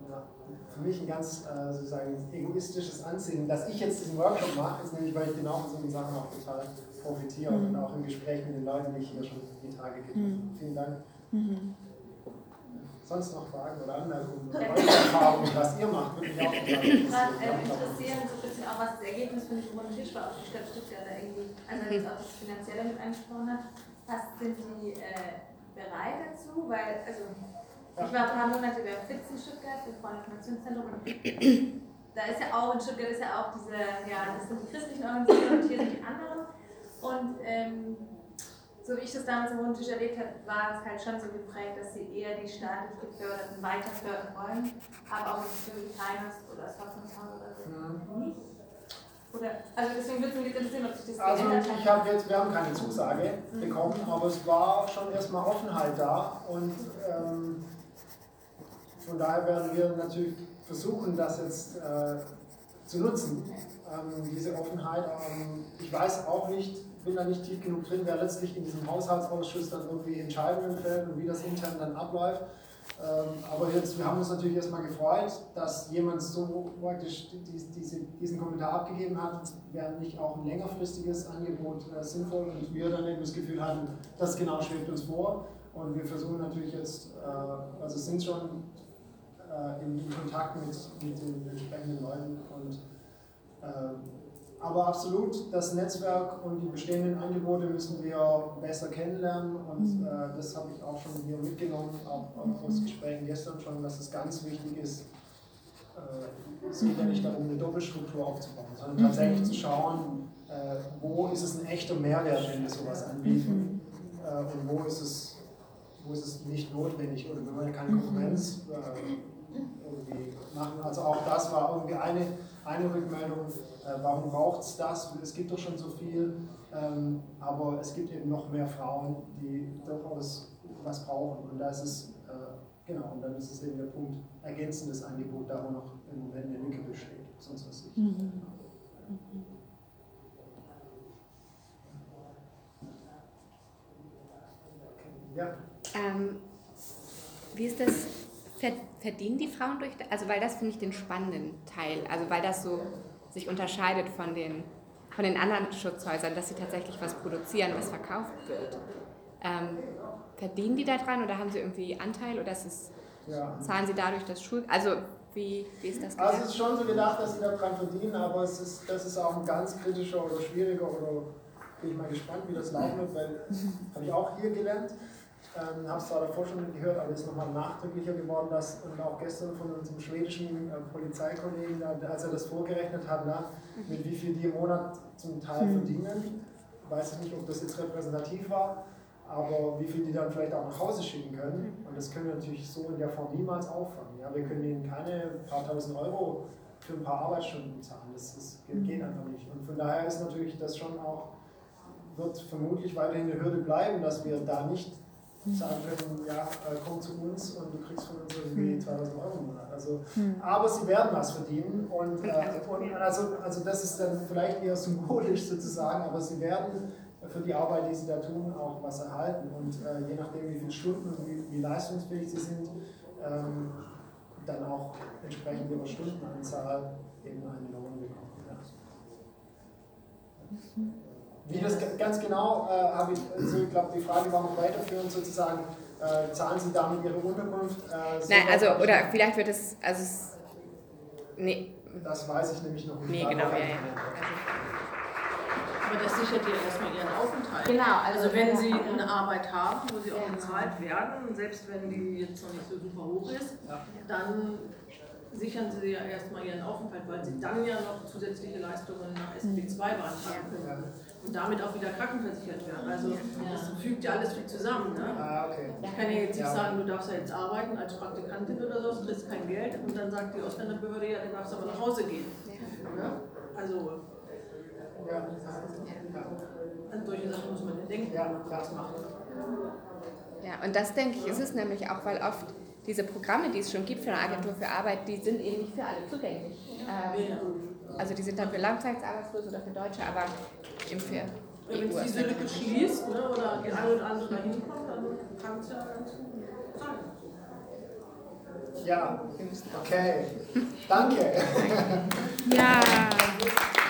ja, für mich ein ganz äh, sozusagen egoistisches Ansinnen, dass ich jetzt diesen Workshop mache, ist nämlich, weil ich genau von solchen Sachen auch total profitiere mhm. und auch im Gespräch mit den Leuten, die ich hier schon die Tage getroffen habe. Mhm. Vielen Dank. Mhm. Sonst noch Fragen oder Anmerkungen oder eure Erfahrungen, was ihr macht, würde mich auch total interessieren. Äh, interessieren so ein bisschen auch, was das Ergebnis von dem runden Tisch war, ob die Stadt Stuttgart da irgendwie, also jetzt auch das Finanzielle mit angesprochen hat. Was sind die äh, bereit dazu? Weil, also ich war ein paar Monate bei F I Z in Stuttgart, dem Fraueninformationszentrum, und da ist ja auch, in Stuttgart ist ja auch diese, ja, das sind die christlichen Organisationen und hier sind die anderen. Und ähm, so wie ich das damals im runden Tisch erlebt habe, war es halt schon so geprägt, dass sie eher die staatlich geförderten weiter fördern wollen, aber auch nicht für Kleiners oder das Hoffnungshaus oder so mhm. nicht. Oder, also deswegen würde es mich interessieren, ob sich das also geändert hat. Ich habe jetzt, wir haben keine Zusage mhm. bekommen, aber es war schon erstmal Offenheit da und ähm, von daher werden wir natürlich versuchen, das jetzt äh, zu nutzen, ähm, diese Offenheit. Ähm, ich weiß auch nicht, bin da nicht tief genug drin, wer letztlich in diesem Haushaltsausschuss dann irgendwie Entscheidungen fällt und wie das intern dann abläuft. Ähm, aber jetzt, wir haben uns natürlich erstmal gefreut, dass jemand so praktisch diese, diesen Kommentar abgegeben hat, wäre nicht auch ein längerfristiges Angebot äh, sinnvoll und wir dann eben das Gefühl hatten, das genau schwebt uns vor und wir versuchen natürlich jetzt, äh, also sind schon äh, in, in Kontakt mit, mit den entsprechenden Leuten und äh, aber absolut, das Netzwerk und die bestehenden Angebote müssen wir besser kennenlernen und äh, das habe ich auch schon hier mitgenommen, auch, auch aus Gesprächen gestern schon, dass es ganz wichtig ist, äh, es geht ja nicht darum, eine Doppelstruktur aufzubauen, sondern tatsächlich zu schauen, äh, wo ist es ein echter Mehrwert, wenn wir sowas anbieten äh, und wo ist es, wo ist es nicht notwendig oder wir wollen keine Konkurrenz äh, irgendwie machen. Also auch das war irgendwie eine, eine Rückmeldung. Äh, warum braucht es das? Es gibt doch schon so viel, ähm, aber es gibt eben noch mehr Frauen, die durchaus was brauchen. Und da ist es, äh, genau, und dann ist es eben der Punkt, ergänzendes Angebot, da wo noch im Moment eine Lücke besteht, sonst was nicht. Mhm. Mhm. Ja. Ähm, wie ist das? Verdienen die Frauen durch, also weil das finde ich den spannenden Teil, also weil das so sich unterscheidet von den, von den anderen Schutzhäusern, dass sie tatsächlich was produzieren, was verkauft wird. Ähm, verdienen die da dran oder haben sie irgendwie Anteil oder ist es, ja. zahlen sie dadurch das Schul... Also wie, wie ist das gedacht? Also es ist schon so gedacht, dass sie daran verdienen, aber es ist, das ist auch ein ganz kritischer oder schwieriger oder bin ich mal gespannt, wie das laufen wird, weil habe ich auch hier gelernt. Ähm, habe es zwar davor schon gehört, aber es ist nochmal nachdrücklicher geworden, dass, und auch gestern von unserem schwedischen äh, Polizeikollegen, als er das vorgerechnet hat, na, mit wie viel die im Monat zum Teil verdienen, weiß ich nicht, ob das jetzt repräsentativ war, aber wie viel die dann vielleicht auch nach Hause schicken können. Und das können wir natürlich so in der Form niemals auffangen. Ja? Wir können ihnen keine paar tausend Euro für ein paar Arbeitsstunden zahlen, das, das geht einfach nicht. Und von daher ist natürlich das schon auch, wird vermutlich weiterhin eine Hürde bleiben, dass wir da nicht sagen können, ja, komm zu uns und du kriegst von uns irgendwie zweitausend Euro im Monat. Also, hm. Aber sie werden was verdienen und, äh, und also, also das ist dann vielleicht eher symbolisch sozusagen, aber sie werden für die Arbeit, die sie da tun, auch was erhalten und äh, je nachdem wie viele Stunden und wie, wie leistungsfähig sie sind, ähm, dann auch entsprechend ihrer Stundenanzahl eben einen Lohn bekommen. Ja. Wie das ganz genau, äh, habe ich, also ich glaube, die Frage war noch weiterführend sozusagen, äh, zahlen Sie damit Ihre Unterkunft? Äh, Nein, also, oder vielleicht wird es, also es, nee. Das weiß ich nämlich noch nicht. Nee, genau, ja, ja. Also. Aber das sichert ja erstmal Ihren Aufenthalt. Genau. Also, also wenn Sie eine Arbeit haben, wo Sie auch bezahlt werden, selbst wenn die jetzt noch nicht so super hoch ist, ja. dann sichern Sie ja erstmal Ihren Aufenthalt, weil Sie dann ja noch zusätzliche Leistungen nach S B zwei beantragen können und damit auch wieder krankenversichert werden. Also das fügt ja alles viel zusammen. Ne? Ah, okay. Ich kann ja jetzt nicht sagen, du darfst ja jetzt arbeiten als Praktikantin oder so, du kriegst kein Geld und dann sagt die Ausländerbehörde, ja, du darfst aber nach Hause gehen. Ne? Also an solche Sachen muss man ja denken, wenn man was macht. Ja, und das denke ich, ist es nämlich auch, weil oft diese Programme, die es schon gibt für eine Agentur für Arbeit, die sind eben nicht für alle zugänglich. Ähm, also die sind dann für Langzeitarbeitslose oder für Deutsche, aber eben für ja, wenn es diese Lücke schließt, ne, oder die eine oder andere da hinkommt, dann kann es ja ganz gut sein. Ja, okay. Danke. Ja.